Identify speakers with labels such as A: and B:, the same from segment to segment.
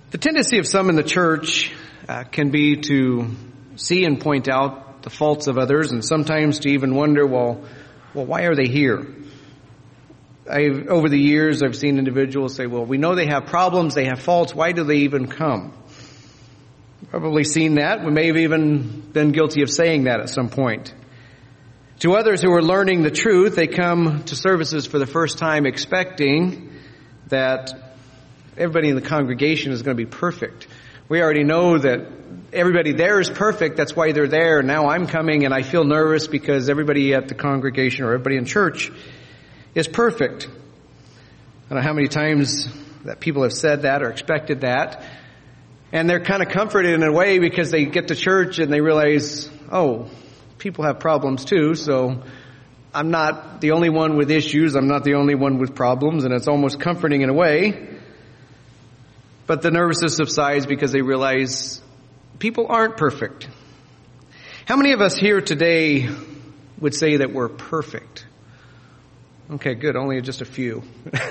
A: The tendency of some in the church can be to see and point out the faults of others, and sometimes to even wonder, well, why are they here? Over the years, I've seen individuals say, well, we know they have problems, they have faults, why do they even come? Probably seen that. We may have even been guilty of saying that at some point. To others who are learning the truth, they come to services for the first time expecting that everybody in the congregation is going to be perfect. We already know that everybody there is perfect. That's why they're there. Now I'm coming and I feel nervous because everybody at the congregation or everybody in church is perfect. I don't know how many times that people have said that or expected that. And they're kind of comforted in a way because they get to church and they realize, oh, people have problems too, so I'm not the only one with issues. I'm not the only one with problems, and it's almost comforting in a way. But the nervousness subsides because they realize people aren't perfect. How many of us here today would say that we're perfect? Okay, good. Only just a few.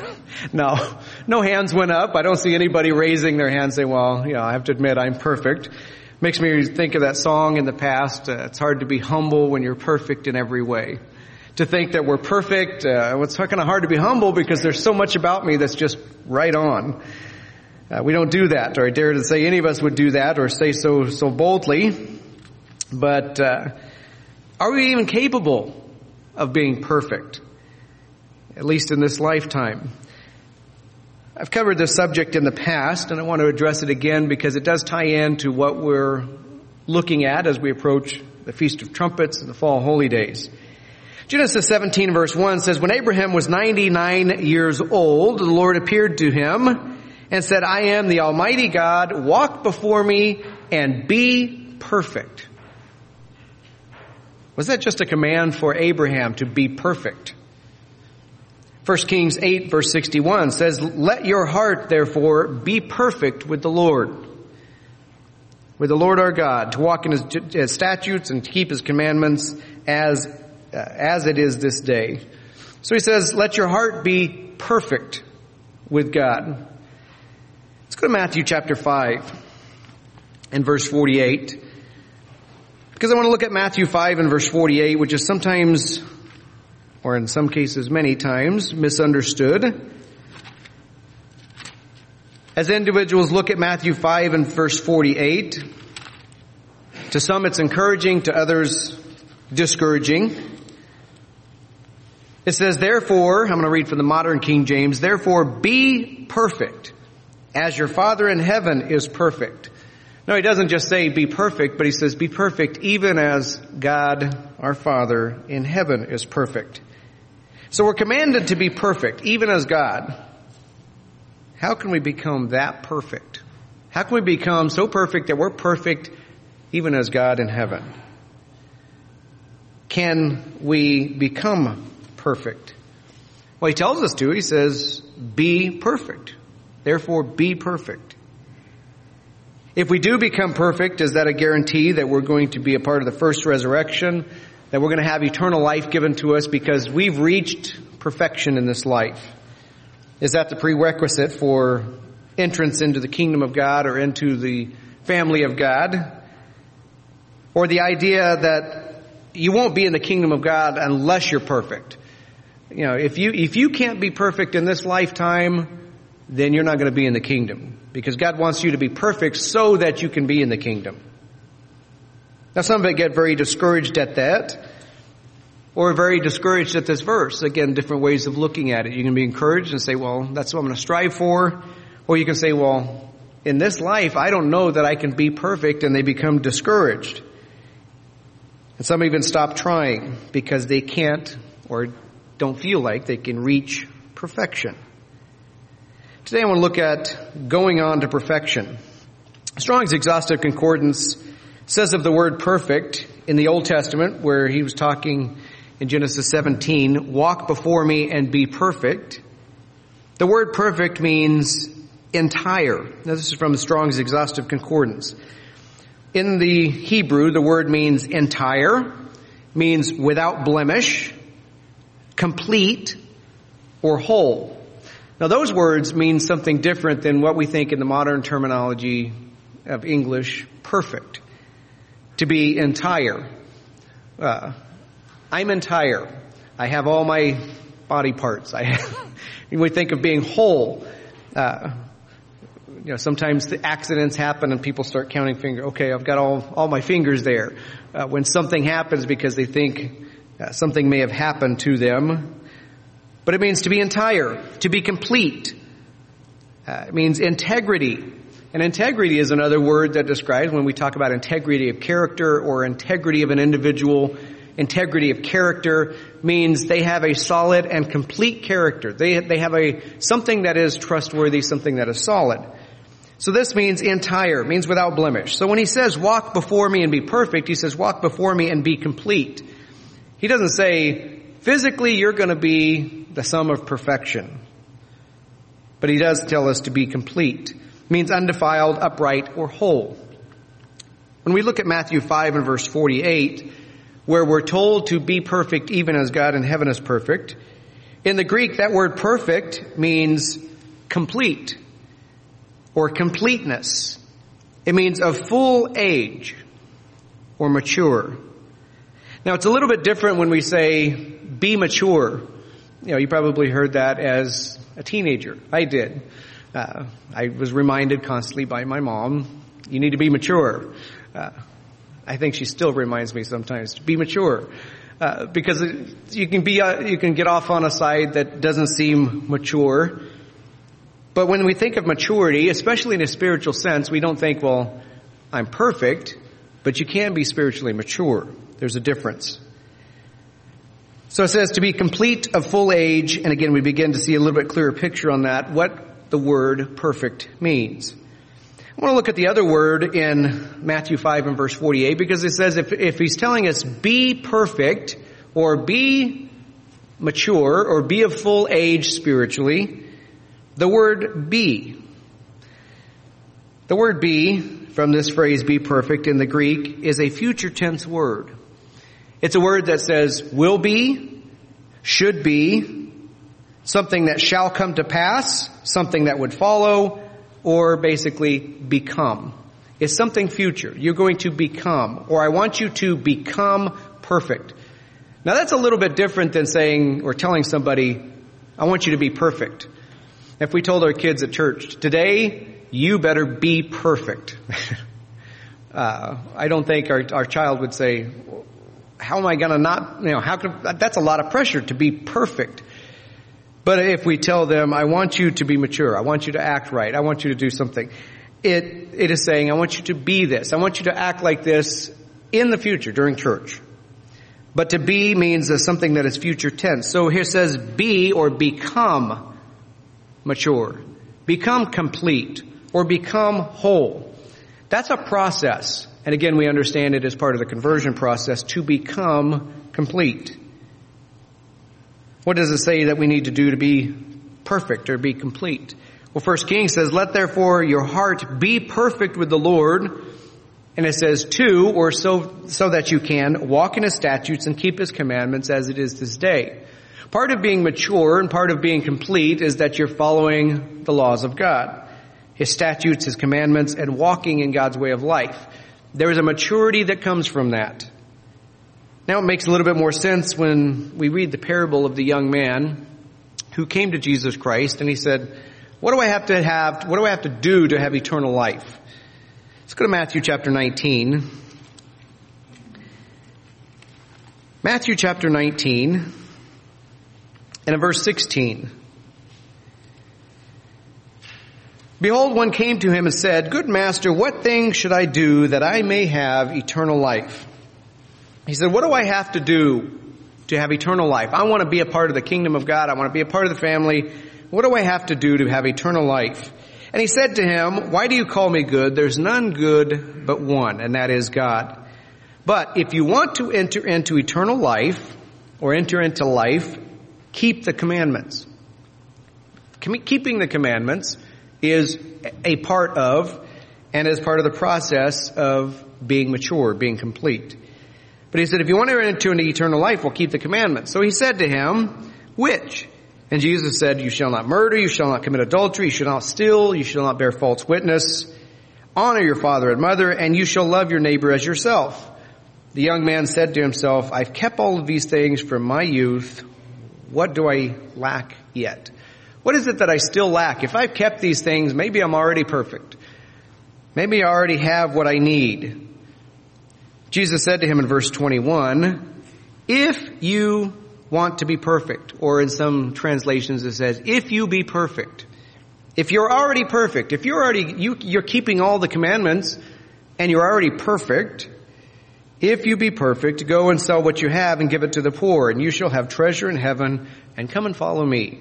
A: No hands went up. I don't see anybody raising their hand saying, well, I have to admit I'm perfect. Makes me think of that song in the past. It's hard to be humble when you're perfect in every way. To think that we're perfect, it's kind of hard to be humble because there's so much about me that's just right on. We don't do that, or I dare to say any of us would do that or say so boldly. But are we even capable of being perfect? At least in this lifetime. I've covered this subject in the past, and I want to address it again because it does tie in to what we're looking at as we approach the Feast of Trumpets and the Fall Holy Days. Genesis 17 verse 1 says, when Abraham was 99 years old, the Lord appeared to him and said, I am the Almighty God, walk before me and be perfect. Was that just a command for Abraham to be perfect? 1 Kings 8 verse 61 says, let your heart therefore be perfect with the Lord our God, to walk in his statutes and to keep his commandments as it is this day. So he says, let your heart be perfect with God. Let's go to Matthew chapter 5 and verse 48. Because I want to look at Matthew 5 and verse 48, which is sometimes, or in some cases many times, misunderstood. As individuals look at Matthew 5 and verse 48, to some it's encouraging, to others discouraging. It says, therefore, I'm going to read from the modern King James, therefore be perfect as your Father in heaven is perfect. No, he doesn't just say be perfect, but he says be perfect even as God, our Father in heaven, is perfect. So we're commanded to be perfect, even as God. How can we become that perfect? How can we become so perfect that we're perfect even as God in heaven? Can we become perfect? Well, he tells us to. He says, be perfect. Therefore, be perfect. If we do become perfect, is that a guarantee that we're going to be a part of the first resurrection? That we're going to have eternal life given to us because we've reached perfection in this life? Is that the prerequisite for entrance into the kingdom of God or into the family of God? Or the idea that you won't be in the kingdom of God unless you're perfect? If you can't be perfect in this lifetime, then you're not going to be in the kingdom. Because God wants you to be perfect so that you can be in the kingdom. Now some get very discouraged at that, or very discouraged at this verse. Again, different ways of looking at it. You can be encouraged and say, well, that's what I'm going to strive for. Or you can say, well, in this life, I don't know that I can be perfect, and they become discouraged. And some even stop trying because they can't or don't feel like they can reach perfection. Today I want to look at going on to perfection. Strong's Exhaustive Concordance says of the word perfect in the Old Testament, where he was talking in Genesis 17, walk before me and be perfect. The word perfect means entire. Now this is from the Strong's Exhaustive Concordance. In the Hebrew, the word means entire, means without blemish, complete, or whole. Now those words mean something different than what we think in the modern terminology of English, perfect. To be entire. I'm entire. I have all my body parts. We think of being whole. Sometimes the accidents happen and people start counting fingers. Okay, I've got all my fingers there. When something happens because they think something may have happened to them. But it means to be entire, to be complete. It means integrity. And integrity is another word that describes when we talk about integrity of character or integrity of an individual. Integrity of character means they have a solid and complete character. They have something that is trustworthy, something that is solid. So this means entire, means without blemish. So when he says walk before me and be perfect, he says walk before me and be complete. He doesn't say physically you're going to be the sum of perfection. But he does tell us to be complete. It means undefiled, upright, or whole. When we look at Matthew 5 and verse 48, where we're told to be perfect even as God in heaven is perfect, in the Greek that word perfect means complete or completeness. It means of full age or mature. Now it's a little bit different when we say be mature. You probably heard that as a teenager. I did. I was reminded constantly by my mom, you need to be mature. I think she still reminds me sometimes to be mature. Because you can get off on a side that doesn't seem mature. But when we think of maturity, especially in a spiritual sense, we don't think, well, I'm perfect, but you can be spiritually mature. There's a difference. So it says to be complete of full age, and again we begin to see a little bit clearer picture on that, what the word perfect means. I want to look at the other word in Matthew 5 and verse 48, because it says if he's telling us be perfect, or be mature, or be of full age spiritually, the word be. The word be, from this phrase be perfect in the Greek, is a future tense word. It's a word that says will be, should be, something that shall come to pass, something that would follow, or basically become. It's something future. You're going to become, or I want you to become perfect. Now that's a little bit different than saying or telling somebody, I want you to be perfect. If we told our kids at church, today you better be perfect. I don't think our child would say, how am I going to not, that's a lot of pressure to be perfect. But if we tell them, I want you to be mature, I want you to act right, I want you to do something, it is saying, I want you to be this, I want you to act like this in the future during church. But to be means something that is future tense. So here it says be or become mature, become complete, or become whole. That's a process. And again, we understand it as part of the conversion process to become complete. What does it say that we need to do to be perfect or be complete? Well, 1 Kings says, let therefore your heart be perfect with the Lord. And it says to, or so that you can walk in his statutes and keep his commandments as it is this day. Part of being mature and part of being complete is that you're following the laws of God, his statutes, his commandments, and walking in God's way of life. There is a maturity that comes from that. Now it makes a little bit more sense when we read the parable of the young man who came to Jesus Christ and he said, what do I have to do to have eternal life? Let's go to Matthew chapter 19. Matthew chapter 19 and in verse 16. Behold, one came to him and said, good master, what thing should I do that I may have eternal life? He said, what do I have to do to have eternal life? I want to be a part of the kingdom of God. I want to be a part of the family. What do I have to do to have eternal life? And he said to him, why do you call me good? There's none good but one, and that is God. But if you want to enter into eternal life, or enter into life, keep the commandments. Keeping the commandments is a part of, and is part of the process of being mature, being complete. But he said, if you want to enter into eternal life, well, keep the commandments. So he said to him, which? And Jesus said, you shall not murder, you shall not commit adultery, you shall not steal, you shall not bear false witness. Honor your father and mother, and you shall love your neighbor as yourself. The young man said to himself, I've kept all of these things from my youth. What do I lack yet? What is it that I still lack? If I've kept these things, maybe I'm already perfect. Maybe I already have what I need. Jesus said to him in verse 21, if you want to be perfect, or in some translations it says, if you be perfect. If you're already perfect, if you're keeping all the commandments and you're already perfect, if you be perfect, go and sell what you have and give it to the poor, and you shall have treasure in heaven, and come and follow me.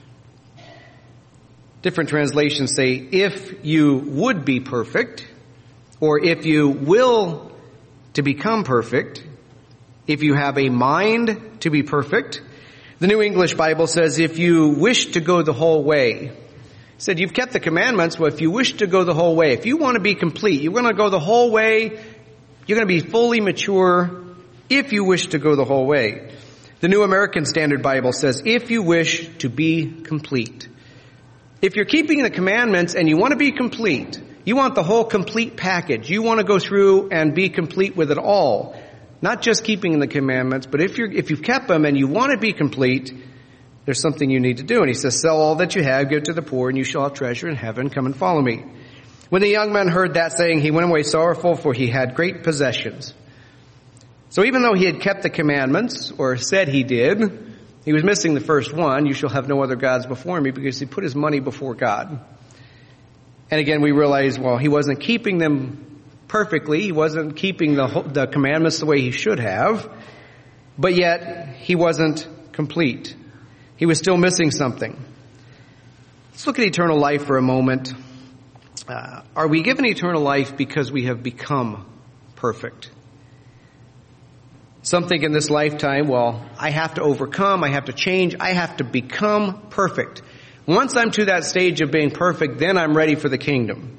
A: Different translations say, if you would be perfect, or if you will to become perfect, if you have a mind to be perfect. The New English Bible says, if you wish to go the whole way. It said, you've kept the commandments, well, if you wish to go the whole way, if you want to be complete, you're going to go the whole way, you're going to be fully mature, if you wish to go the whole way. The New American Standard Bible says, if you wish to be complete. If you're keeping the commandments and you want to be complete, you want the whole complete package, you want to go through and be complete with it all, not just keeping the commandments, but if you've kept them and you want to be complete, there's something you need to do. And he says, sell all that you have, give it to the poor, and you shall have treasure in heaven. Come and follow me. When the young man heard that saying, he went away sorrowful, for he had great possessions. So even though he had kept the commandments, or said he did, he was missing the first one, you shall have no other gods before me, because he put his money before God. And again, we realize, well, he wasn't keeping them perfectly. He wasn't keeping the commandments the way he should have. But yet, he wasn't complete. He was still missing something. Let's look at eternal life for a moment. Are we given eternal life because we have become perfect? Some think in this lifetime, well, I have to overcome, I have to change, I have to become perfect. Once I'm to that stage of being perfect, then I'm ready for the kingdom.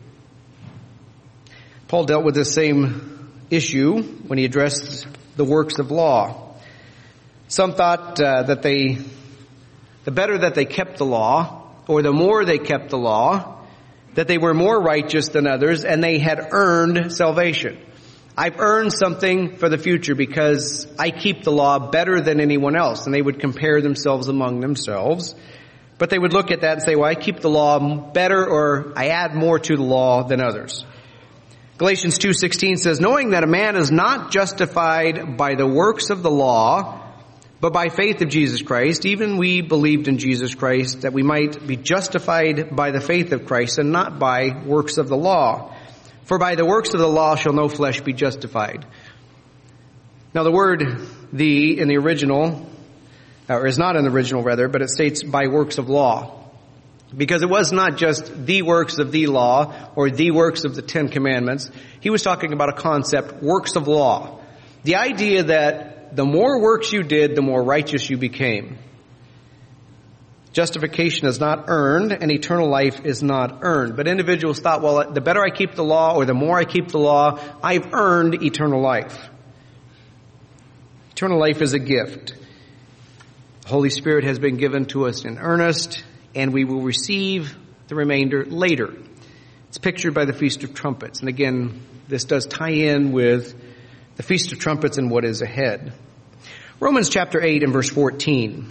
A: Paul dealt with this same issue when he addressed the works of law. Some thought that the better that they kept the law, or the more they kept the law, that they were more righteous than others and they had earned salvation. I've earned something for the future because I keep the law better than anyone else. And they would compare themselves among themselves. But they would look at that and say, well, I keep the law better, or I add more to the law than others. Galatians 2:16 says, knowing that a man is not justified by the works of the law, but by faith of Jesus Christ, even we believed in Jesus Christ, that we might be justified by the faith of Christ and not by works of the law. For by the works of the law shall no flesh be justified. Now the word "the" in the original, or is not in the original rather, but it states by works of law. Because it was not just the works of the law or the works of the 10 Commandments. He was talking about a concept, works of law. The idea that the more works you did, the more righteous you became. Justification is not earned, and eternal life is not earned. But individuals thought, well, the better I keep the law, or the more I keep the law, I've earned eternal life. Eternal life is a gift. The Holy Spirit has been given to us in earnest, and we will receive the remainder later. It's pictured by the Feast of Trumpets. And again, this does tie in with the Feast of Trumpets and what is ahead. Romans chapter 8 and verse 14.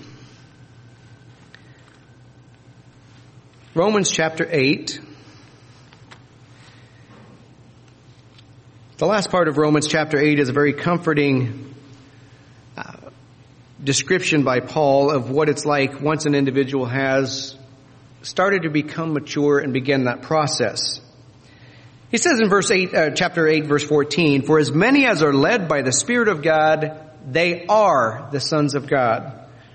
A: Romans chapter 8. The last part of Romans chapter 8 is a very comforting description by Paul of what it's like once an individual has started to become mature and begin that process. He says in chapter 8, verse 14, for as many as are led by the Spirit of God, they are the sons of God.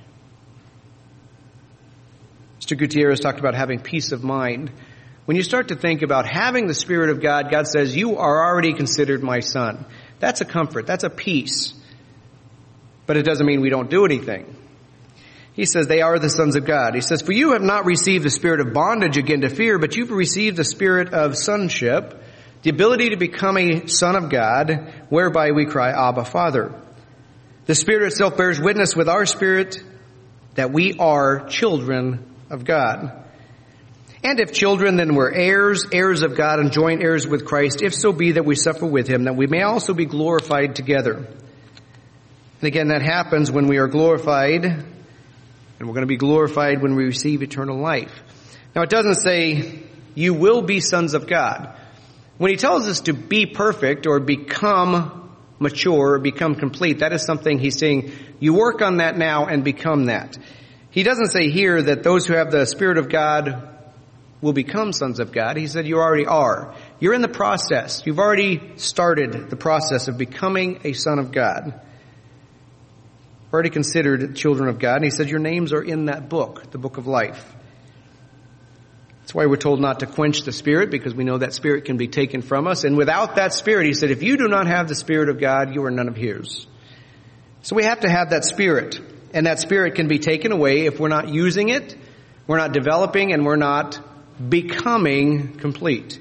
A: Mr. Gutierrez talked about having peace of mind. When you start to think about having the Spirit of God, God says, you are already considered my son. That's a comfort. That's a peace. But it doesn't mean we don't do anything. He says they are the sons of God. He says, for you have not received the spirit of bondage again to fear, but you've received the spirit of sonship, the ability to become a son of God, whereby we cry, Abba, Father. The Spirit itself bears witness with our spirit that we are children of God. And if children, then we're heirs, heirs of God, and joint heirs with Christ, if so be that we suffer with him, that we may also be glorified together. And again, that happens when we are glorified, and we're going to be glorified when we receive eternal life. Now, it doesn't say, you will be sons of God. When he tells us to be perfect or become mature or become complete, that is something he's saying, you work on that now and become that. He doesn't say here that those who have the Spirit of God will become sons of God. He said you already are. You're in the process. You've already started the process of becoming a son of God. Already considered children of God. And he said your names are in that book, the book of life. That's why we're told not to quench the Spirit, because we know that Spirit can be taken from us. And without that Spirit, he said, if you do not have the Spirit of God, you are none of his. So we have to have that Spirit. And that Spirit can be taken away if we're not using it, we're not developing, and we're not becoming complete.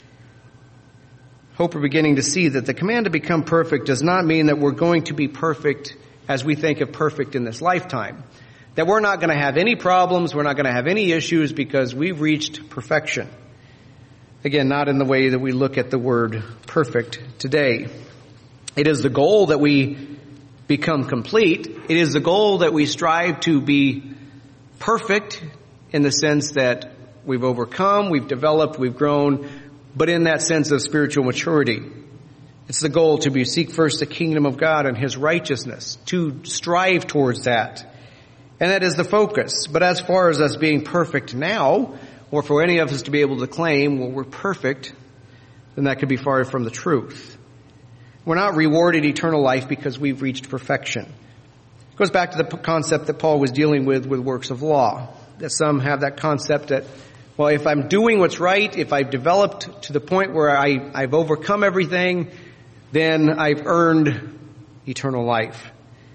A: Hope we're beginning to see that the command to become perfect does not mean that we're going to be perfect as we think of perfect in this lifetime. That we're not going to have any problems, we're not going to have any issues because we've reached perfection. Again, not in the way that we look at the word perfect today. It is the goal that we become complete. It is the goal that we strive to be perfect in the sense that we've overcome, we've developed, we've grown, but in that sense of spiritual maturity. It's the goal to seek first the kingdom of God and his righteousness, to strive towards that. And that is the focus. But as far as us being perfect now, or for any of us to be able to claim, well, we're perfect, then that could be far from the truth. We're not rewarded eternal life because we've reached perfection. It goes back to the concept that Paul was dealing with works of law. That some have that concept that, well, if I'm doing what's right, if I've developed to the point where I've overcome everything, then I've earned eternal life.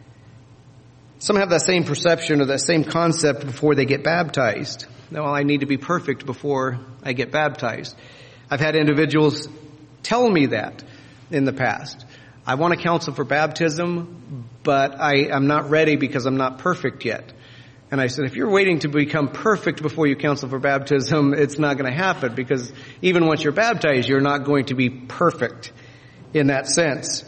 A: Some have that same perception or that same concept before they get baptized. No, I need to be perfect before I get baptized. I've had individuals tell me that in the past. I want to counsel for baptism, but I'm not ready because I'm not perfect yet. And I said, if you're waiting to become perfect before you counsel for baptism, it's not going to happen, because even once you're baptized, you're not going to be perfect in that sense.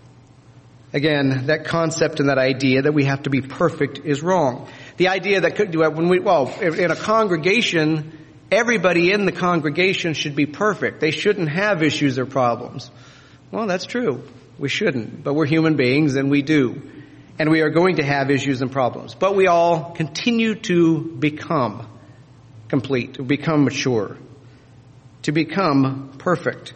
A: Again, that concept and that idea that we have to be perfect is wrong. The idea that in a congregation, everybody in the congregation should be perfect. They shouldn't have issues or problems. Well, that's true. We shouldn't, but we're human beings and we do. And we are going to have issues and problems. But we all continue to become complete, to become mature, to become perfect.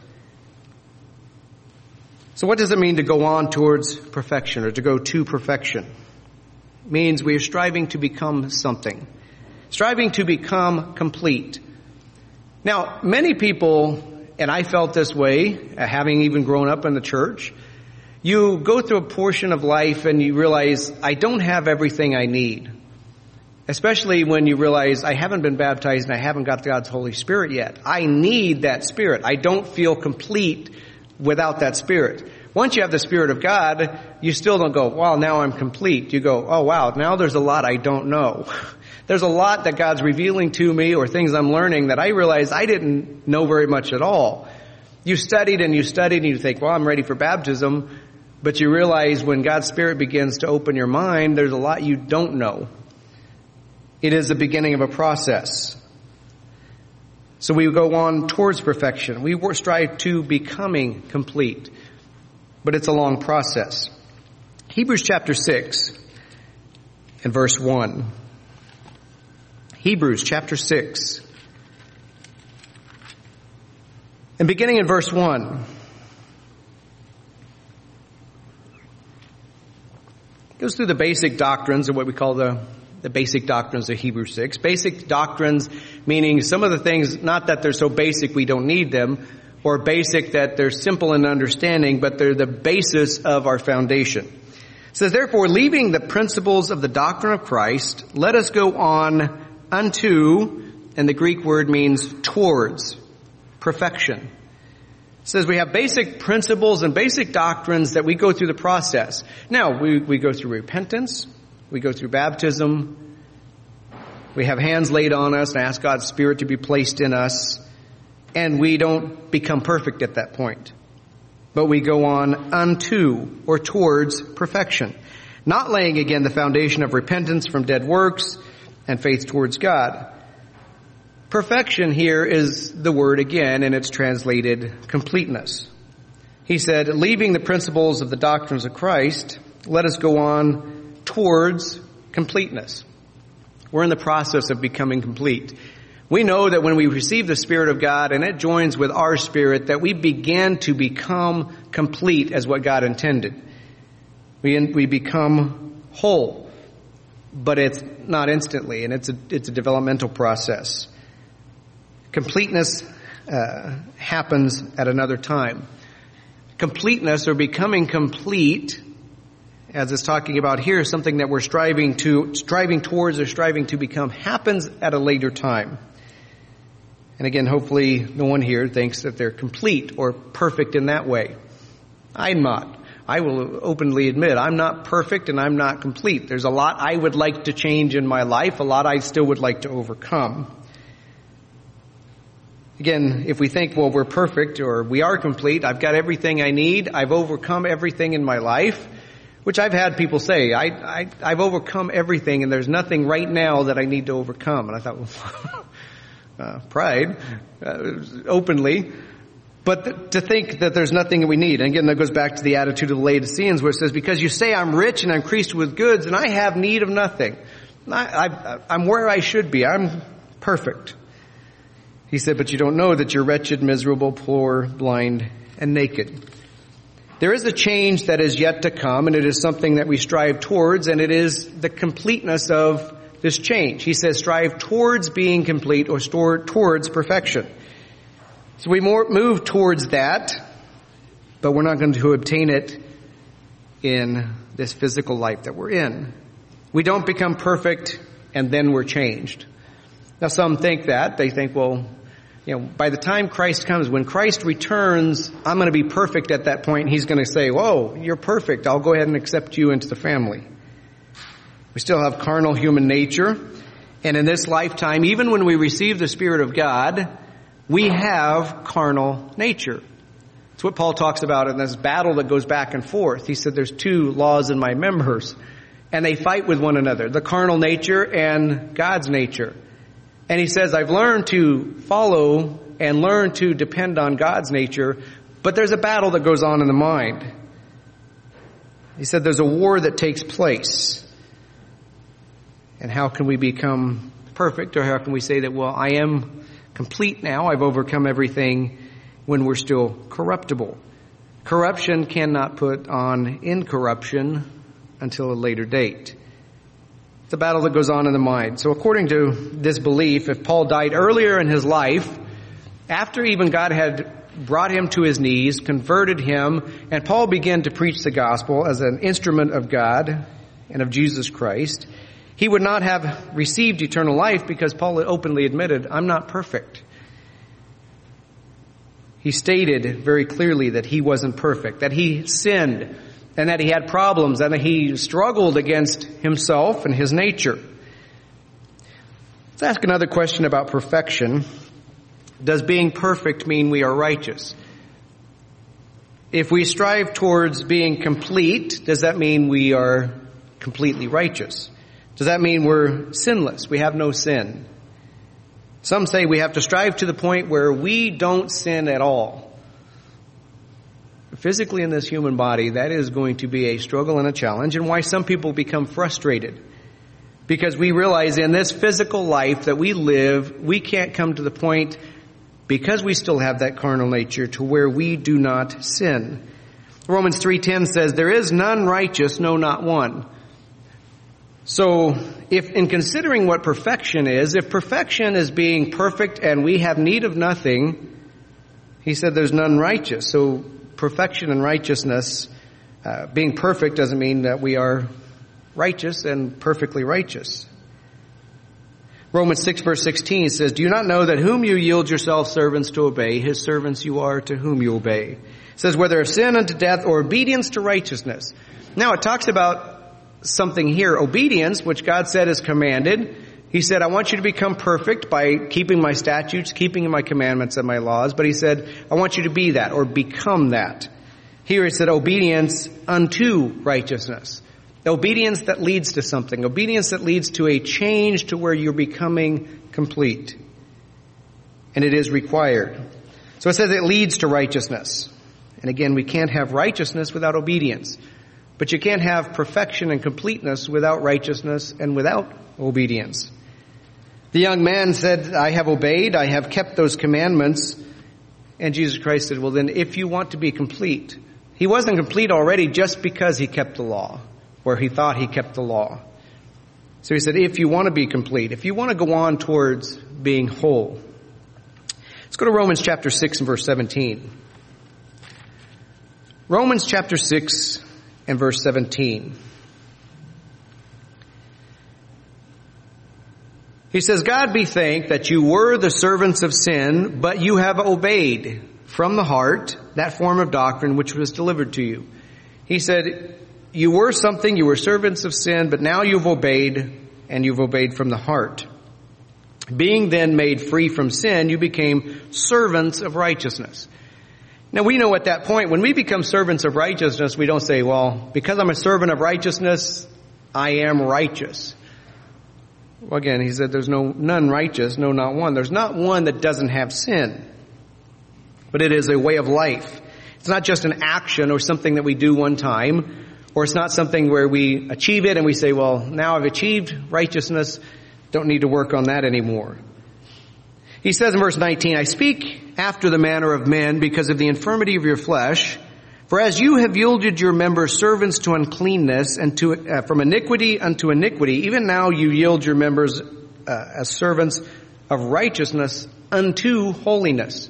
A: So what does it mean to go on towards perfection or to go to perfection? It means we are striving to become something. Striving to become complete. Now, many people, and I felt this way, having even grown up in the church, you go through a portion of life and you realize, I don't have everything I need. Especially when you realize, I haven't been baptized and I haven't got God's Holy Spirit yet. I need that Spirit. I don't feel complete without that Spirit. Once you have the Spirit of God, you still don't go, well, now I'm complete. You go, oh wow, now there's a lot I don't know. There's a lot that God's revealing to me or things I'm learning that I realize I didn't know very much at all. You studied and you think, well, I'm ready for baptism. But you realize when God's Spirit begins to open your mind, there's a lot you don't know. It is the beginning of a process. So we go on towards perfection. We strive to becoming complete. But it's a long process. Hebrews chapter 6 and verse 1. Hebrews chapter 6. And beginning in verse 1. It goes through the basic doctrines of what we call the basic doctrines of Hebrews 6. Basic doctrines meaning some of the things, not that they're so basic we don't need them, or basic that they're simple in understanding, but they're the basis of our foundation. It says, therefore, leaving the principles of the doctrine of Christ, let us go on unto, and the Greek word means towards, perfection. It says we have basic principles and basic doctrines that we go through the process. Now, we go through repentance, we go through baptism, We have hands laid on us and ask God's Spirit to be placed in us, and we don't become perfect at that point. But we go on unto or towards perfection, not laying again the foundation of repentance from dead works and faith towards God. Perfection here is the word again, and it's translated completeness. He said, leaving the principles of the doctrines of Christ, let us go on towards completeness. We're in the process of becoming complete. We know that when we receive the Spirit of God and it joins with our spirit, that we begin to become complete as what God intended. We become whole, but it's not instantly, and it's a developmental process. Completeness happens at another time. Completeness or becoming complete, as it's talking about here, is something that we're striving towards or striving to become, happens at a later time. And again, hopefully no one here thinks that they're complete or perfect in that way. I'm not. I will openly admit I'm not perfect and I'm not complete. There's a lot I would like to change in my life, a lot I still would like to overcome. Again, if we think, well, we're perfect or we are complete, I've got everything I need, I've overcome everything in my life, which I've had people say, I've overcome everything and there's nothing right now that I need to overcome. And I thought, well, pride, openly, but to think that there's nothing that we need. And again, that goes back to the attitude of the Laodiceans where it says, because you say I'm rich and I'm increased with goods and I have need of nothing. I'm where I should be. I'm perfect. He said, but you don't know that you're wretched, miserable, poor, blind, and naked. There is a change that is yet to come, and it is something that we strive towards, and it is the completeness of this change. He says strive towards being complete or towards perfection. So we move towards that, but we're not going to obtain it in this physical life that we're in. We don't become perfect and then we're changed. Now some think that. They think, well, by the time Christ comes, when Christ returns, I'm going to be perfect at that point. He's going to say, whoa, you're perfect. I'll go ahead and accept you into the family. We still have carnal human nature. And in this lifetime, even when we receive the Spirit of God, we have carnal nature. It's what Paul talks about in this battle that goes back and forth. He said there's two laws in my members, and they fight with one another, the carnal nature and God's nature. And he says, I've learned to follow and learn to depend on God's nature, but there's a battle that goes on in the mind. He said there's a war that takes place. And how can we become perfect, or how can we say that, well, I am complete now, I've overcome everything, when we're still corruptible? Corruption cannot put on incorruption until a later date. It's a battle that goes on in the mind. So according to this belief, if Paul died earlier in his life, after even God had brought him to his knees, converted him, and Paul began to preach the gospel as an instrument of God and of Jesus Christ, he would not have received eternal life because Paul openly admitted, I'm not perfect. He stated very clearly that he wasn't perfect, that he sinned, and that he had problems, and that he struggled against himself and his nature. Let's ask another question about perfection. Does being perfect mean we are righteous? If we strive towards being complete, does that mean we are completely righteous? Does that mean we're sinless? We have no sin. Some say we have to strive to the point where we don't sin at all. Physically in this human body, that is going to be a struggle and a challenge, and why some people become frustrated. Because we realize in this physical life that we live, we can't come to the point, because we still have that carnal nature, to where we do not sin. Romans 3:10 says, there is none righteous, no, not one. So, if in considering what perfection is, if perfection is being perfect and we have need of nothing, he said there's none righteous. So, perfection and righteousness, being perfect doesn't mean that we are righteous and perfectly righteous. Romans 6 verse 16 says, do you not know that whom you yield yourselves servants to obey, his servants you are to whom you obey? It says, whether of sin unto death or obedience to righteousness. Now it talks about something here, obedience, which God said is commanded. He said, I want you to become perfect by keeping my statutes, keeping my commandments and my laws. But he said, I want you to be that or become that. Here he said, obedience unto righteousness. Obedience that leads to something. Obedience that leads to a change to where you're becoming complete. And it is required. So it says it leads to righteousness. And again, we can't have righteousness without obedience. But you can't have perfection and completeness without righteousness and without obedience. The young man said, I have obeyed, I have kept those commandments. And Jesus Christ said, well then, if you want to be complete. He wasn't complete already just because he kept the law, where he thought he kept the law. So he said, if you want to be complete, if you want to go on towards being whole. Let's go to Romans chapter 6 and verse 17. Romans chapter 6 and verse 17. He says, God be thanked that you were the servants of sin, but you have obeyed from the heart that form of doctrine which was delivered to you. He said, you were something, you were servants of sin, but now you've obeyed, and you've obeyed from the heart. Being then made free from sin, you became servants of righteousness. Now we know at that point, when we become servants of righteousness, we don't say, well, because I'm a servant of righteousness, I am righteous. Well, again, he said there's none righteous, no, not one. There's not one that doesn't have sin. But it is a way of life. It's not just an action or something that we do one time. Or it's not something where we achieve it and we say, well, now I've achieved righteousness. Don't need to work on that anymore. He says in verse 19, I speak after the manner of men because of the infirmity of your flesh. For as you have yielded your members servants to uncleanness and to from iniquity unto iniquity, even now you yield your members as servants of righteousness unto holiness.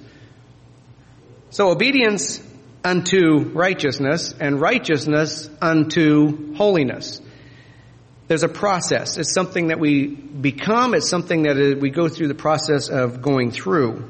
A: So obedience unto righteousness and righteousness unto holiness. There's a process. It's something that we become. It's something that we go through the process of going through.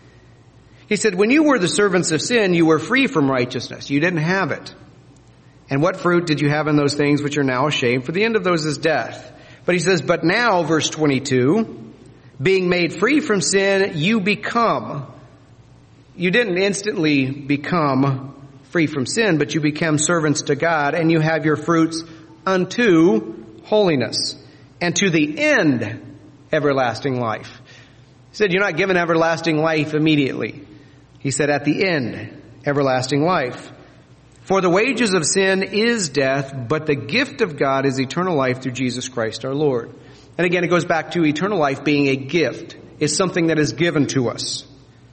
A: He said, when you were the servants of sin, you were free from righteousness. You didn't have it. And what fruit did you have in those things which are now ashamed? For the end of those is death. But he says, but now, verse 22, being made free from sin, you become. You didn't instantly become free from sin, but you become servants to God, and you have your fruits unto holiness, and to the end, everlasting life. He said, you're not given everlasting life immediately. He said, at the end, everlasting life. For the wages of sin is death, but the gift of God is eternal life through Jesus Christ our Lord. And again, it goes back to eternal life being a gift. It's something that is given to us.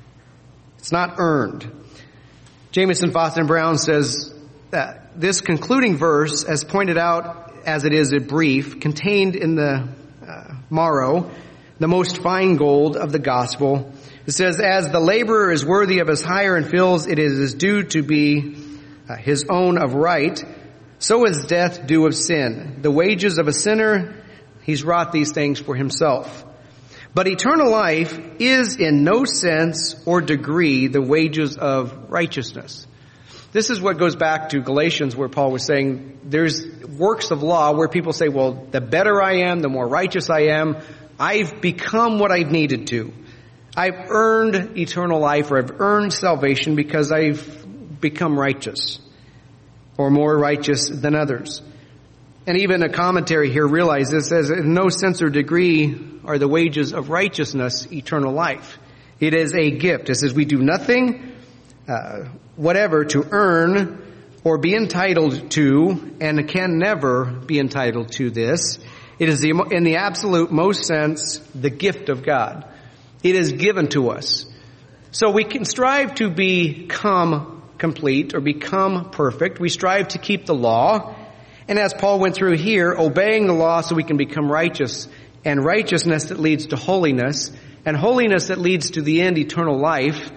A: It's not earned. Jamieson, Faustin, and Brown says that this concluding verse, as pointed out as it is a brief, contained in the Morrow, the most fine gold of the gospel. It says, as the laborer is worthy of his hire and feels it is his due to be his own of right, so is death due of sin. The wages of a sinner, he's wrought these things for himself. But eternal life is in no sense or degree the wages of righteousness. This is what goes back to Galatians, where Paul was saying there's works of law where people say, well, the better I am, the more righteous I am, I've become what I've needed to. I've earned eternal life, or I've earned salvation because I've become righteous or more righteous than others. And even a commentary here realizes, says, in no sense or degree are the wages of righteousness eternal life. It is a gift. It says we do nothing, whatever, to earn or be entitled to, and can never be entitled to this. It is, in the absolute most sense, the gift of God. It is given to us. So we can strive to become complete or become perfect. We strive to keep the law. And as Paul went through here, obeying the law so we can become righteous, and righteousness that leads to holiness, and holiness that leads to the end, eternal life.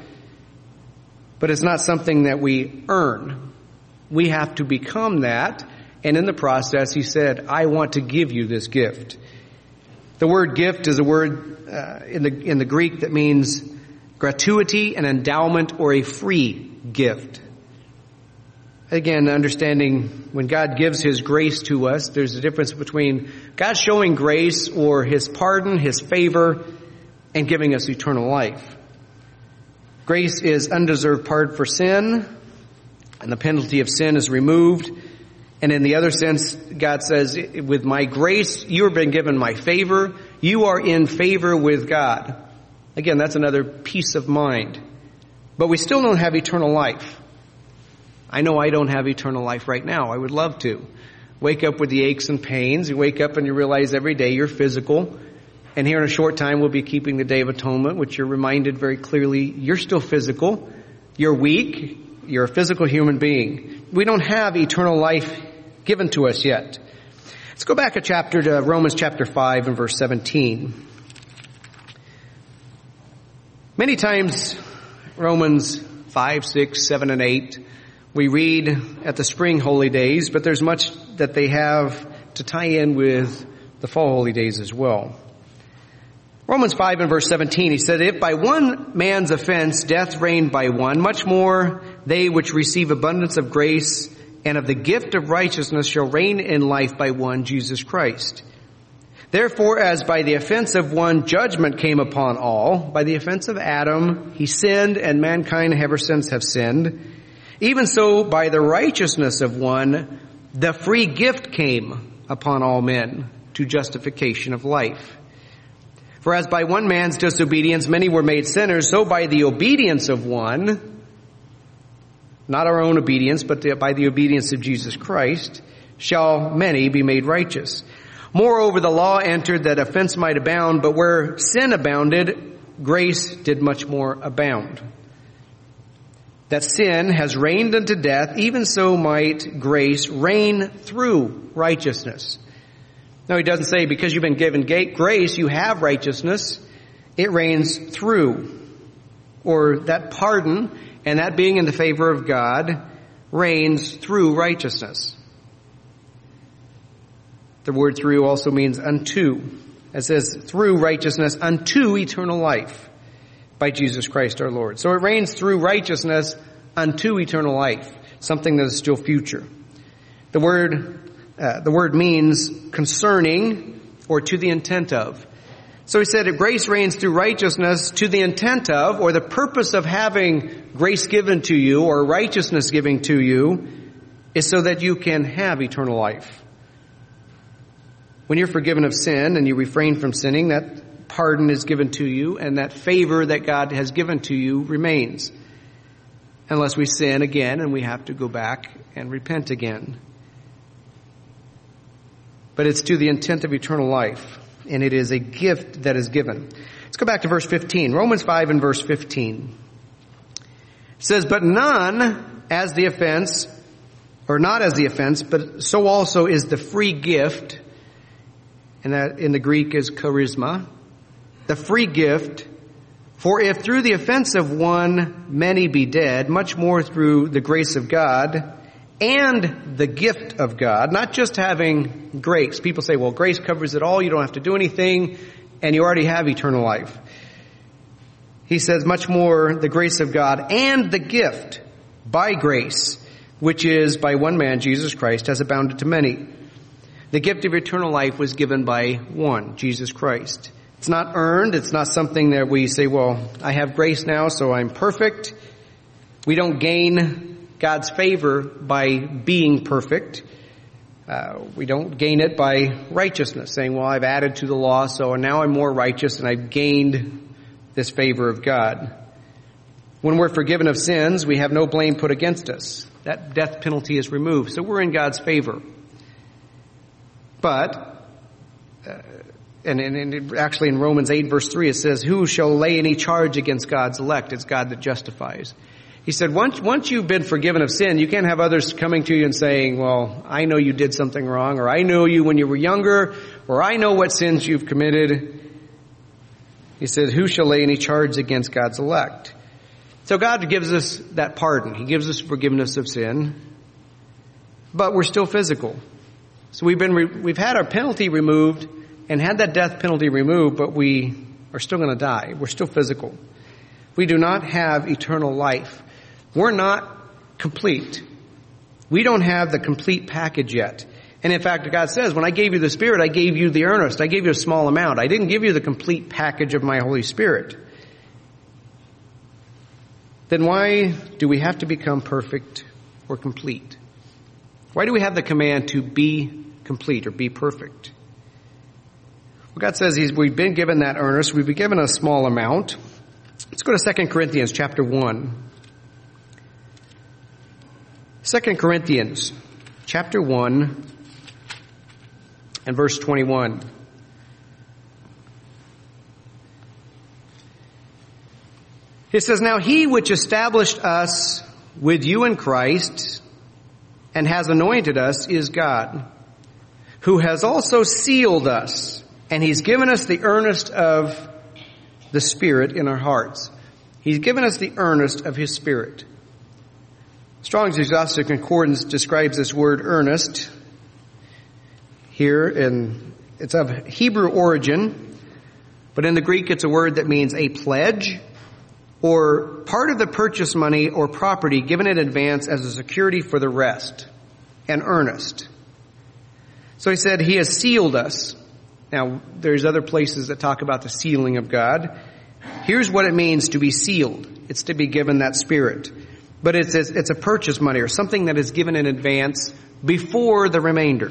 A: But it's not something that we earn. We have to become that. And in the process, he said, I want to give you this gift. The word gift is a word in the Greek that means gratuity, an endowment, or a free gift. Again, understanding when God gives His grace to us, there's a difference between God showing grace or His pardon, His favor, and giving us eternal life. Grace is undeserved pardon for sin, and the penalty of sin is removed. And in the other sense, God says, with my grace, you have been given my favor. You are in favor with God. Again, that's another peace of mind. But we still don't have eternal life. I know I don't have eternal life right now. I would love to. Wake up with the aches and pains. You wake up and you realize every day you're physical. And here in a short time we'll be keeping the Day of Atonement, which you're reminded very clearly you're still physical. You're weak. You're a physical human being. We don't have eternal life given to us yet. Let's go back a chapter to Romans chapter 5 and verse 17. Many times, Romans 5, 6, 7, and 8, we read at the spring holy days, but there's much that they have to tie in with the fall holy days as well. Romans 5 and verse 17, he said, if by one man's offense death reigned by one, much more they which receive abundance of grace and of the gift of righteousness shall reign in life by one, Jesus Christ. Therefore, as by the offense of one judgment came upon all, by the offense of Adam he sinned, and mankind ever since have sinned, even so by the righteousness of one the free gift came upon all men to justification of life. For as by one man's disobedience many were made sinners, so by the obedience of one, not our own obedience, but by the obedience of Jesus Christ, shall many be made righteous. Moreover, the law entered that offense might abound, but where sin abounded, grace did much more abound. That sin has reigned unto death, even so might grace reign through righteousness. No, he doesn't say because you've been given grace, you have righteousness. It reigns through. Or that pardon and that being in the favor of God reigns through righteousness. The word through also means unto. It says through righteousness unto eternal life by Jesus Christ our Lord. So it reigns through righteousness unto eternal life, something that is still future. The word means concerning or to the intent of. So he said, if grace reigns through righteousness to the intent of, or the purpose of having grace given to you or righteousness given to you is so that you can have eternal life. When you're forgiven of sin and you refrain from sinning, that pardon is given to you and that favor that God has given to you remains. Unless we sin again and we have to go back and repent again. But it's to the intent of eternal life. And it is a gift that is given. Let's go back to verse 15. Romans 5 and verse 15. It says, but none as the offense, or not as the offense, but so also is the free gift, and that in the Greek is charisma, the free gift. For if through the offense of one many be dead, much more through the grace of God and the gift of God, not just having grace. People say, well, grace covers it all. You don't have to do anything, and you already have eternal life. He says, much more the grace of God and the gift by grace, which is by one man, Jesus Christ, has abounded to many. The gift of eternal life was given by one, Jesus Christ. It's not earned. It's not something that we say, well, I have grace now, so I'm perfect. We don't gain God's favor by being perfect. We don't gain it by righteousness, saying, well, I've added to the law, so now I'm more righteous and I've gained this favor of God. When we're forgiven of sins, we have no blame put against us. That death penalty is removed, so we're in God's favor. But, and actually in Romans 8 verse 3 it says, who shall lay any charge against God's elect? It's God that justifies. He said, once you've been forgiven of sin, you can't have others coming to you and saying, well, I know you did something wrong, or I know you when you were younger, or I know what sins you've committed. He said, who shall lay any charge against God's elect? So God gives us that pardon. He gives us forgiveness of sin, but we're still physical. So we've had our penalty removed and had that death penalty removed, but we are still going to die. We're still physical. We do not have eternal life. We're not complete. We don't have the complete package yet. And in fact, God says, when I gave you the Spirit, I gave you the earnest. I gave you a small amount. I didn't give you the complete package of my Holy Spirit. Then why do we have to become perfect or complete? Why do we have the command to be complete or be perfect? Well, God says we've been given that earnest. We've been given a small amount. Let's go to 2 Corinthians chapter 1. 2 Corinthians chapter 1 and verse 21. It says, "Now he which established us with you in Christ and has anointed us is God, who has also sealed us, and he's given us the earnest of the Spirit in our hearts." He's given us the earnest of his Spirit. Strong's Exhaustive Concordance describes this word earnest here, and it's of Hebrew origin, but in the Greek it's a word that means a pledge, or part of the purchase money or property given in advance as a security for the rest, an earnest. So he said he has sealed us. Now, there's other places that talk about the sealing of God. Here's what it means to be sealed. It's to be given that Spirit. But it's a purchase money or something that is given in advance before the remainder.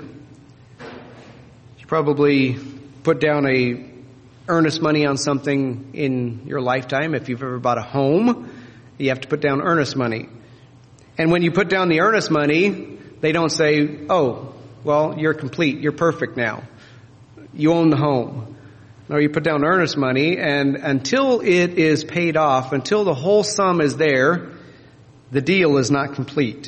A: You probably put down a earnest money on something in your lifetime. If you've ever bought a home, you have to put down earnest money. And when you put down the earnest money, they don't say, "Oh, well, you're complete. You're perfect now. You own the home." No, you put down earnest money, and until it is paid off, until the whole sum is there, the deal is not complete.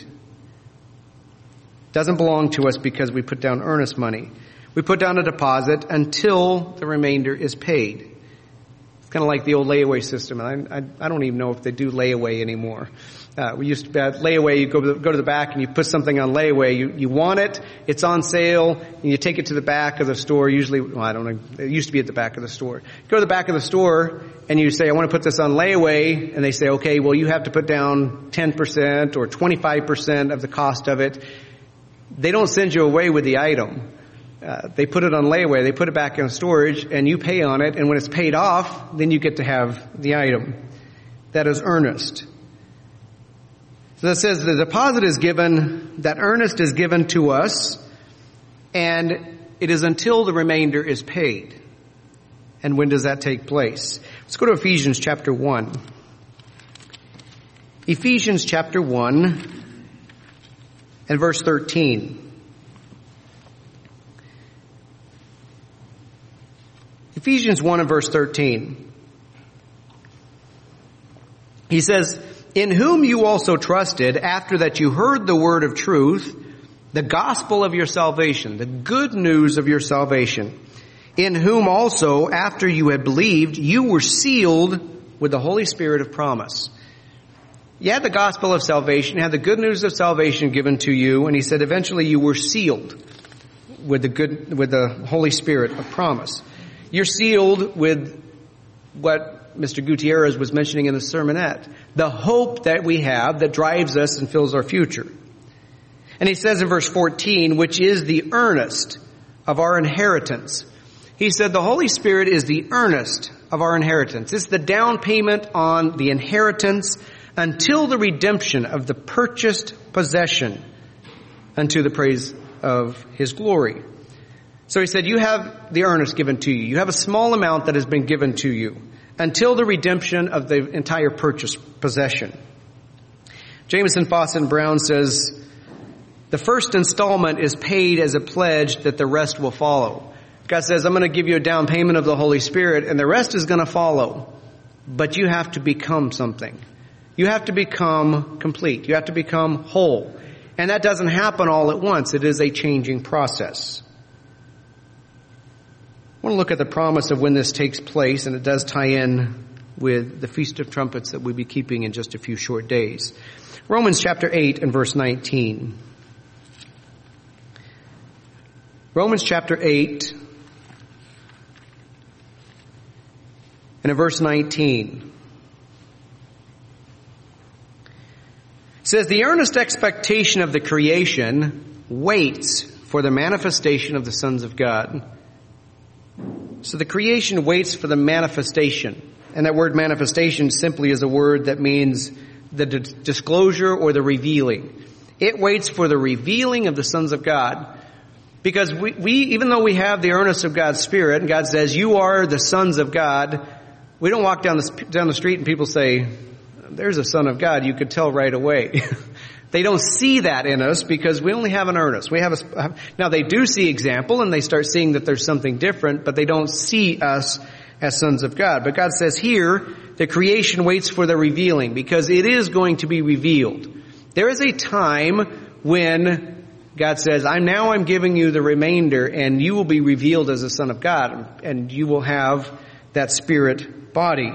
A: It doesn't belong to us because we put down earnest money. We put down a deposit until the remainder is paid. It's kind of like the old layaway system. I don't even know if they do layaway anymore. We used to have layaway. You go to the back and you put something on layaway. You want it. It's on sale, and you take it to the back of the store. Usually, well, I don't know. It used to be at the back of the store. You go to the back of the store and you say, "I want to put this on layaway," and they say, "Okay, well, you have to put down 10% or 25% of the cost of it." They don't send you away with the item. They put it on layaway. They put it back in storage, and you pay on it. And when it's paid off, then you get to have the item. That is earnest. So that says the deposit is given, that earnest is given to us, and it is until the remainder is paid. And when does that take place? Let's go to Ephesians chapter 1. Ephesians chapter 1 and verse 13. Ephesians 1 and verse 13. He says, "In whom you also trusted, after that you heard the word of truth, the gospel of your salvation," the good news of your salvation, "in whom also, after you had believed, you were sealed with the Holy Spirit of promise." You had the gospel of salvation, you had the good news of salvation given to you, and he said eventually you were sealed with the Holy Spirit of promise. You're sealed with what Mr. Gutierrez was mentioning in the sermonette, the hope that we have that drives us and fills our future. And he says in verse 14, which is the earnest of our inheritance. He said the Holy Spirit is the earnest of our inheritance. It's the down payment on the inheritance until the redemption of the purchased possession unto the praise of his glory. So he said, you have the earnest given to you. You have a small amount that has been given to you until the redemption of the entire purchased possession. Jameson, Fawcett, and Brown says, the first installment is paid as a pledge that the rest will follow. God says, I'm going to give you a down payment of the Holy Spirit, and the rest is going to follow. But you have to become something. You have to become complete. You have to become whole. And that doesn't happen all at once. It is a changing process. I want to look at the promise of when this takes place, and it does tie in with the Feast of Trumpets that we'll be keeping in just a few short days. Romans chapter 8 and verse 19. Romans chapter 8 and in verse 19. It says, the earnest expectation of the creation waits for the manifestation of the sons of God. So the creation waits for the manifestation. And that word manifestation simply is a word that means the disclosure or the revealing. It waits for the revealing of the sons of God. Because we even though we have the earnest of God's Spirit, and God says, you are the sons of God, we don't walk down the street and people say, there's a son of God. You could tell right away. They don't see that in us because we only have an earnest. Now they do see example and they start seeing that there's something different, but they don't see us as sons of God. But God says here, the creation waits for the revealing because it is going to be revealed. There is a time when God says, I'm giving you the remainder and you will be revealed as a son of God and you will have that spirit body.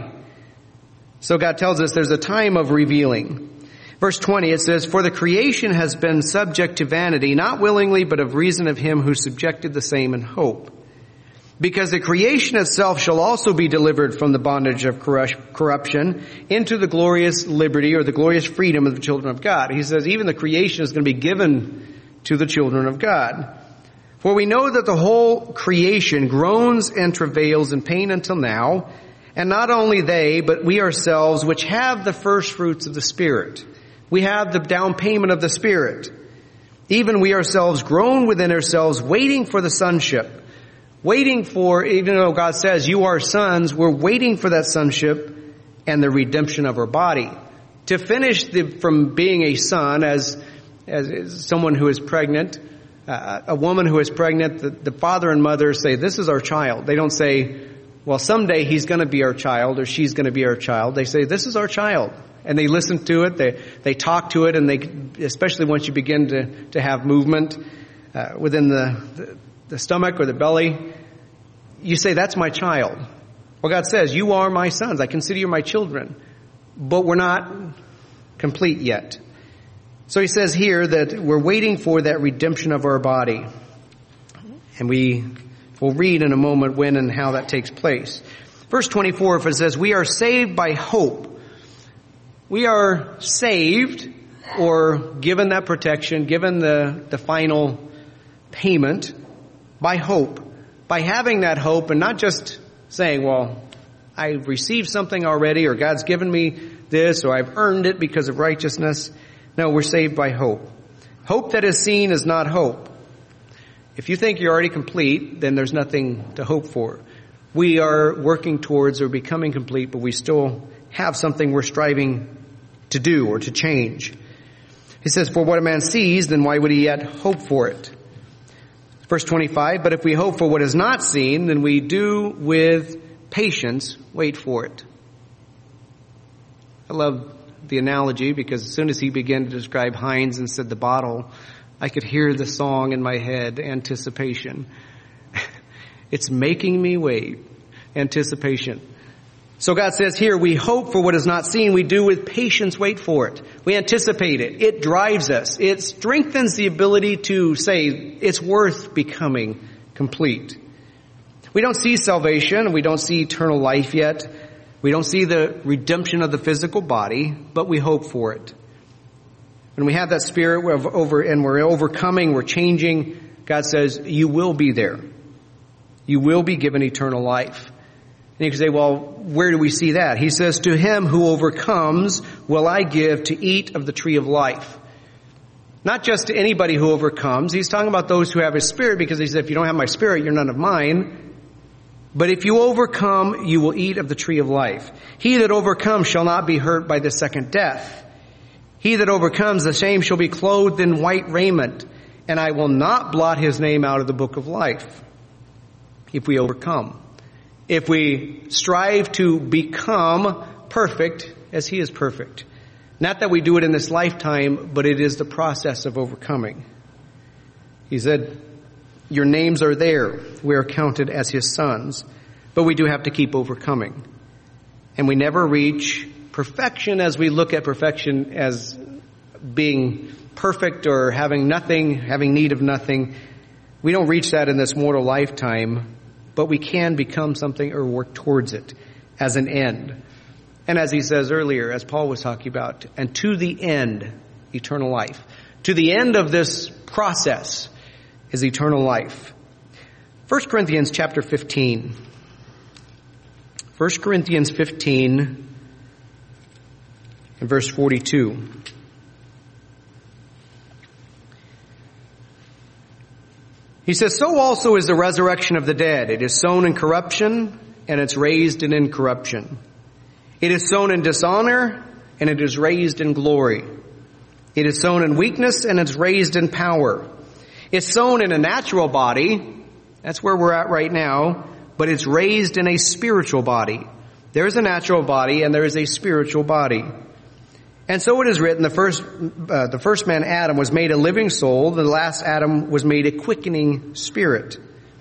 A: So God tells us there's a time of revealing. Verse 20, it says, for the creation has been subject to vanity, not willingly, but of reason of him who subjected the same in hope. Because the creation itself shall also be delivered from the bondage of corruption into the glorious liberty or the glorious freedom of the children of God. He says even the creation is going to be given to the children of God. For we know that the whole creation groans and travails in pain until now, and not only they, but we ourselves, which have the first fruits of the Spirit. We have the down payment of the Spirit. Even we ourselves groan within ourselves, waiting for the sonship. Waiting for, even though God says you are sons, we're waiting for that sonship and the redemption of our body. To finish from being a son as someone who is pregnant, a woman who is pregnant, the father and mother say, this is our child. They don't say, well, someday he's going to be our child or she's going to be our child. They say, this is our child. And they listen to it, they talk to it, and they, especially once you begin to have movement within the stomach or the belly, you say, that's my child. Well, God says, you are my sons. I consider you my children. But we're not complete yet. So he says here that we're waiting for that redemption of our body. And we'll read in a moment when and how that takes place. Verse 24, if it says, we are saved by hope. We are saved or given that protection, given the final payment by hope. By having that hope and not just saying, well, I've received something already or God's given me this or I've earned it because of righteousness. No, we're saved by hope. Hope that is seen is not hope. If you think you're already complete, then there's nothing to hope for. We are working towards or becoming complete, but we still have something we're striving to do or to change. He says, for what a man sees, then why would he yet hope for it? Verse 25, but if we hope for what is not seen, then we do with patience wait for it. I love the analogy because as soon as he began to describe Heinz and said the bottle, I could hear the song in my head, anticipation. It's making me wait. Anticipation. So God says here, we hope for what is not seen. We do with patience wait for it. We anticipate it. It drives us. It strengthens the ability to say it's worth becoming complete. We don't see salvation. We don't see eternal life yet. We don't see the redemption of the physical body, but we hope for it. When we have that spirit and we're overcoming, we're changing, God says, you will be there. You will be given eternal life. And you can say, well, where do we see that? He says, to him who overcomes will I give to eat of the tree of life. Not just to anybody who overcomes. He's talking about those who have his spirit because he said, if you don't have my spirit, you're none of mine. But if you overcome, you will eat of the tree of life. He that overcomes shall not be hurt by the second death. He that overcomes, the same shall be clothed in white raiment, and I will not blot his name out of the book of life. If we overcome. If we strive to become perfect as he is perfect. Not that we do it in this lifetime, but it is the process of overcoming. He said, your names are there. We are counted as his sons. But we do have to keep overcoming. And we never reach perfection as we look at perfection as being perfect or having nothing, having need of nothing. We don't reach that in this mortal lifetime. But we can become something or work towards it as an end. And as he says earlier, as Paul was talking about, and to the end eternal life. To the end of this process is eternal life. 1 Corinthians chapter 15. 1 Corinthians 15 and verse 42. He says, so also is the resurrection of the dead. It is sown in corruption, and it's raised in incorruption. It is sown in dishonor, and it is raised in glory. It is sown in weakness, and it's raised in power. It's sown in a natural body. That's where we're at right now. But it's raised in a spiritual body. There is a natural body, and there is a spiritual body. And so it is written, the first man, Adam, was made a living soul. The last Adam was made a quickening spirit.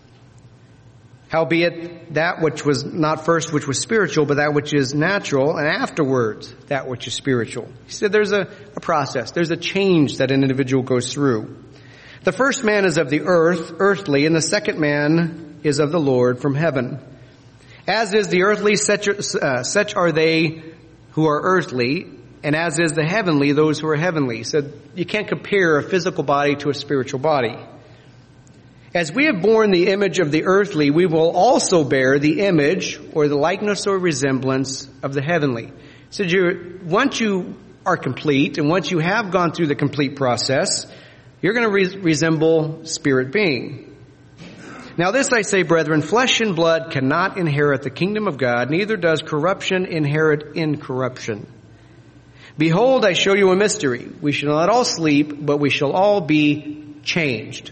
A: Howbeit, that which was not first which was spiritual, but that which is natural, and afterwards that which is spiritual. He said there's a process. There's a change that an individual goes through. The first man is of the earth, earthly, and the second man is of the Lord from heaven. As is the earthly, such are they who are earthly, and as is the heavenly, those who are heavenly. He said you can't compare a physical body to a spiritual body. As we have borne the image of the earthly, we will also bear the image or the likeness or resemblance of the heavenly. So once you are complete and once you have gone through the complete process, you're going to resemble spirit being. Now this I say, brethren, flesh and blood cannot inherit the kingdom of God, neither does corruption inherit incorruption. Behold, I show you a mystery. We shall not all sleep, but we shall all be changed.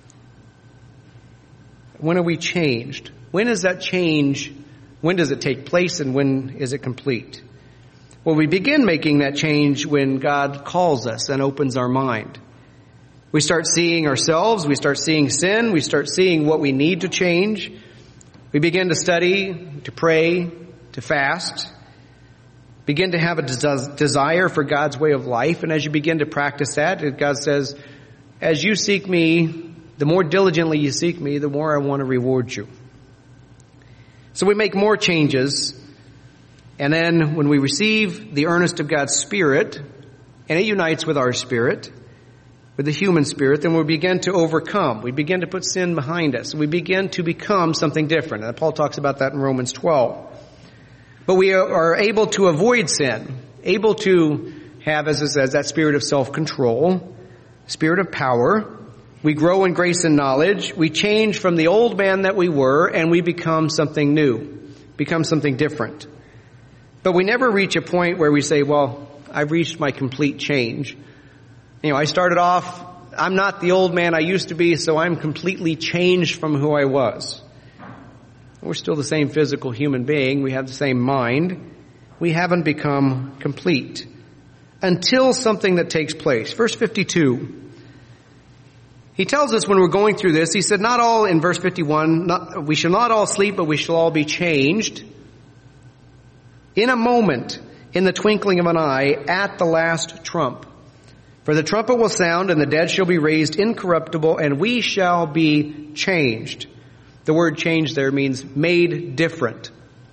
A: When are we changed? When is that change? When does it take place, and when is it complete? Well, we begin making that change when God calls us and opens our mind. We start seeing ourselves, we start seeing sin, we start seeing what we need to change. We begin to study, to pray, to fast. Begin to have a desire for God's way of life. And as you begin to practice that, God says, as you seek me, the more diligently you seek me, the more I want to reward you. So we make more changes. And then when we receive the earnest of God's Spirit, and it unites with our spirit, with the human spirit, then we begin to overcome. We begin to put sin behind us. We begin to become something different. And Paul talks about that in Romans 12. But we are able to avoid sin, able to have, as it says, that spirit of self-control, spirit of power. We grow in grace and knowledge. We change from the old man that we were, and we become something new, become something different. But we never reach a point where we say, well, I've reached my complete change. I started off, I'm not the old man I used to be, so I'm completely changed from who I was. We're still the same physical human being. We have the same mind. We haven't become complete until something that takes place. Verse 52. He tells us when we're going through this, he said, not all, in verse 51, we shall not all sleep, but we shall all be changed in a moment, in the twinkling of an eye, at the last trump. For the trumpet will sound, and the dead shall be raised incorruptible, and we shall be changed. The word change there means made different.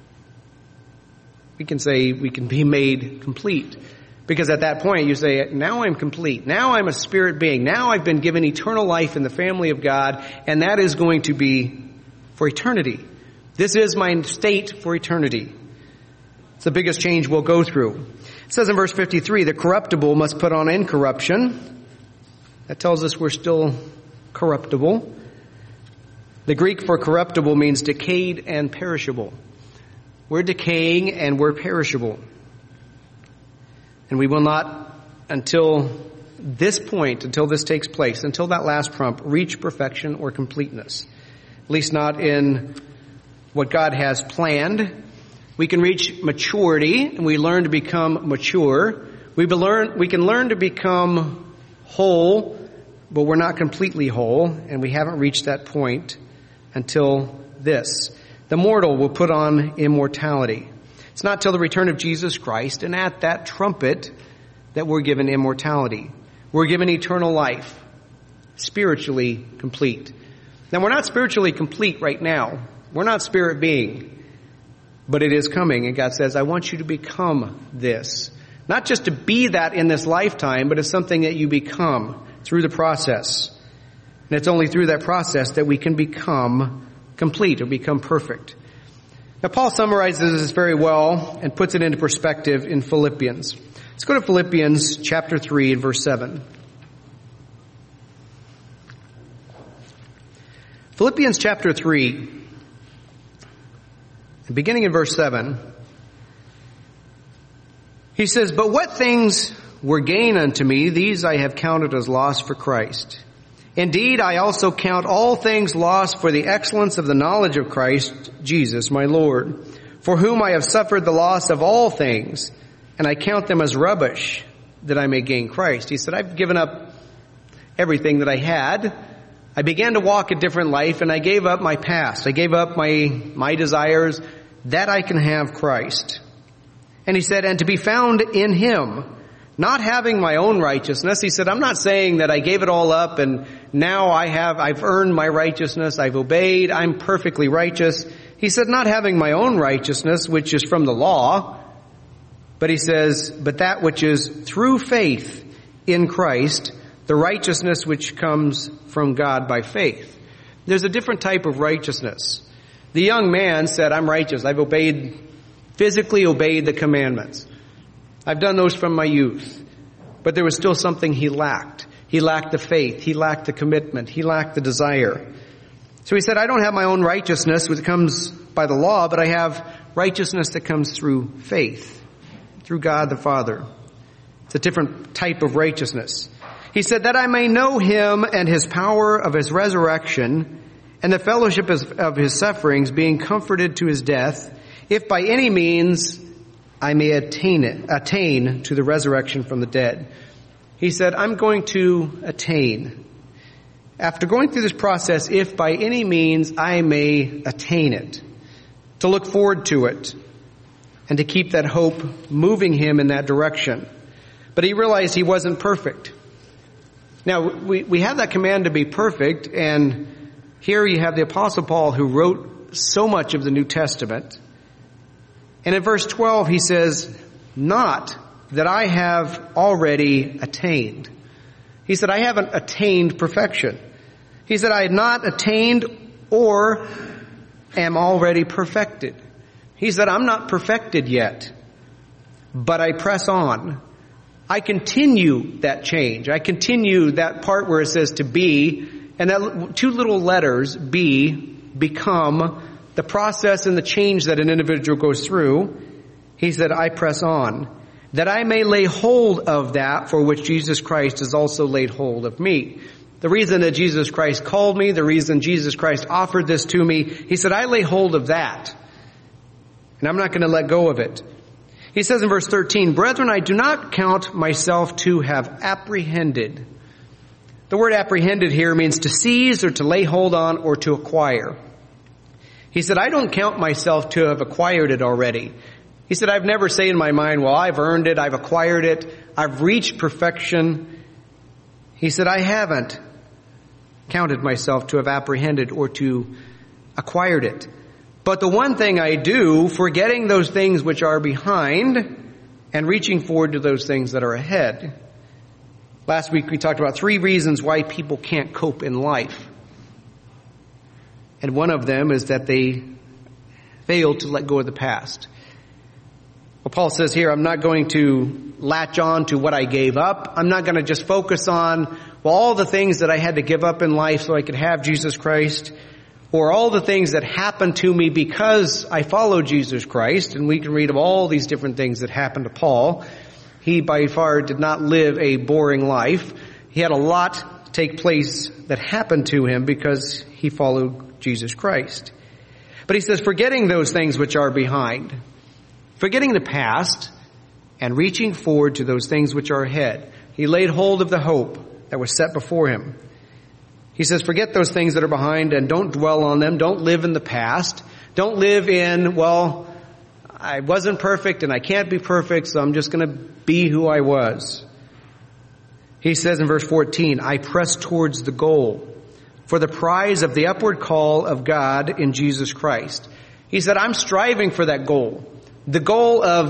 A: We can say we can be made complete. Because at that point you say, now I'm complete. Now I'm a spirit being. Now I've been given eternal life in the family of God, and that is going to be for eternity. This is my state for eternity. It's the biggest change we'll go through. It says in verse 53, the corruptible must put on incorruption. That tells us we're still corruptible. The Greek for corruptible means decayed and perishable. We're decaying and we're perishable. And we will not, until this point, until this takes place, until that last trump, reach perfection or completeness. At least not in what God has planned. We can reach maturity, and we learn to become mature. We can learn to become whole, but we're not completely whole, and we haven't reached that point until this. The mortal will put on immortality. It's not till the return of Jesus Christ, and at that trumpet, that we're given immortality. We're given eternal life, spiritually complete. Now, we're not spiritually complete right now. We're not spirit being, but it is coming, and God says, I want you to become this. Not just to be that in this lifetime, but it's something that you become through the process. And it's only through that process that we can become complete or become perfect. Now, Paul summarizes this very well and puts it into perspective in Philippians. Let's go to Philippians chapter 3 and verse 7. Philippians chapter 3, beginning in verse 7, he says, "But what things were gain unto me, these I have counted as loss for Christ. Indeed, I also count all things loss for the excellence of the knowledge of Christ Jesus my Lord, for whom I have suffered the loss of all things, and I count them as rubbish, that I may gain Christ." He said, I've given up everything that I had. I began to walk a different life, and I gave up my past. I gave up my desires, that I can have Christ. And he said, "And to be found in him, not having my own righteousness." He said, I'm not saying that I gave it all up and now I've earned my righteousness, I've obeyed, I'm perfectly righteous. He said, not having my own righteousness, which is from the law, but he says, but that which is through faith in Christ, the righteousness which comes from God by faith. There's a different type of righteousness. The young man said, I'm righteous. I've physically obeyed the commandments. I've done those from my youth. But there was still something he lacked. He lacked the faith. He lacked the commitment. He lacked the desire. So he said, I don't have my own righteousness which comes by the law, but I have righteousness that comes through faith, through God the Father. It's a different type of righteousness. He said, that I may know him and his power of his resurrection and the fellowship of his sufferings, being comforted to his death, if by any means I may attain to the resurrection from the dead. He said, I'm going to attain. After going through this process, if by any means I may attain it, to look forward to it, and to keep that hope moving him in that direction. But he realized he wasn't perfect. Now, we have that command to be perfect, and here you have the Apostle Paul who wrote so much of the New Testament. And in verse 12 he says, not that I have already attained. He said, I haven't attained perfection. He said, I had not attained or am already perfected. He said, I'm not perfected yet, but I press on. I continue that change. I continue that part where it says to be, and that two little letters, be, become, the process and the change that an individual goes through. He said, I press on, that I may lay hold of that for which Jesus Christ has also laid hold of me. The reason that Jesus Christ called me, the reason Jesus Christ offered this to me, he said, I lay hold of that, and I'm not going to let go of it. He says in verse 13, brethren, I do not count myself to have apprehended. The word apprehended here means to seize or to lay hold on or to acquire. He said, I don't count myself to have acquired it already. He said, I've never said in my mind, well, I've earned it, I've acquired it, I've reached perfection. He said, I haven't counted myself to have apprehended or to acquired it. But the one thing I do, forgetting those things which are behind and reaching forward to those things that are ahead. Last week we talked about 3 reasons why people can't cope in life. And one of them is that they fail to let go of the past. Well, Paul says here, I'm not going to latch on to what I gave up. I'm not going to just focus on, well, all the things that I had to give up in life so I could have Jesus Christ, or all the things that happened to me because I followed Jesus Christ. And we can read of all these different things that happened to Paul. He by far did not live a boring life. He had a lot take place that happened to him because he followed Jesus Christ. But he says, forgetting those things which are behind, forgetting the past and reaching forward to those things which are ahead. He laid hold of the hope that was set before him. He says, forget those things that are behind and don't dwell on them. Don't live in the past. Don't live in, well, I wasn't perfect and I can't be perfect, so I'm just going to be who I was. He says in verse 14, I press towards the goal for the prize of the upward call of God in Jesus Christ. He said, I'm striving for that goal. The goal of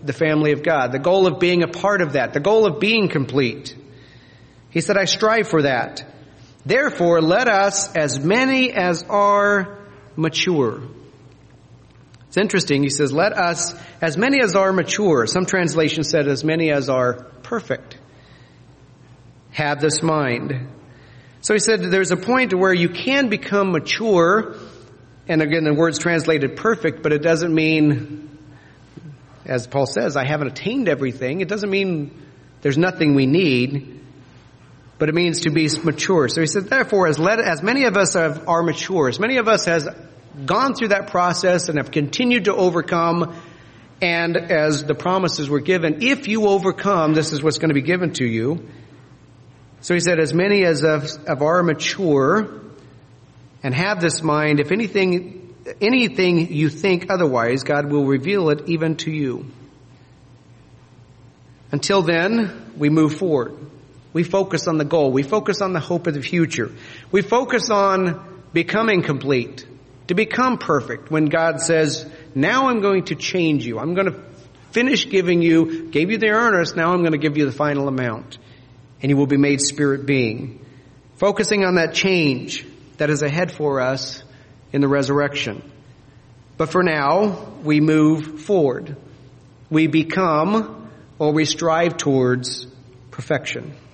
A: the family of God, the goal of being a part of that, the goal of being complete. He said, I strive for that. Therefore, let us, as many as are mature. It's interesting. He says, let us, as many as are mature. Some translations said, as many as are perfect, have this mind. So he said, there's a point where you can become mature. And again, the word's translated perfect, but it doesn't mean, as Paul says, I haven't attained everything. It doesn't mean there's nothing we need, but it means to be mature. So he said, therefore, as many of us are mature, as many of us has gone through that process and have continued to overcome, and as the promises were given, if you overcome, this is what's going to be given to you. So he said, as many as of are mature and have this mind, if anything you think otherwise, God will reveal it even to you. Until then, we move forward. We focus on the goal. We focus on the hope of the future. We focus on becoming complete, to become perfect. When God says, now I'm going to change you. I'm going to finish gave you the earnest, now I'm going to give you the final amount. And you will be made spirit being. Focusing on that change that is ahead for us in the resurrection. But for now, we move forward. We become, or we strive towards perfection.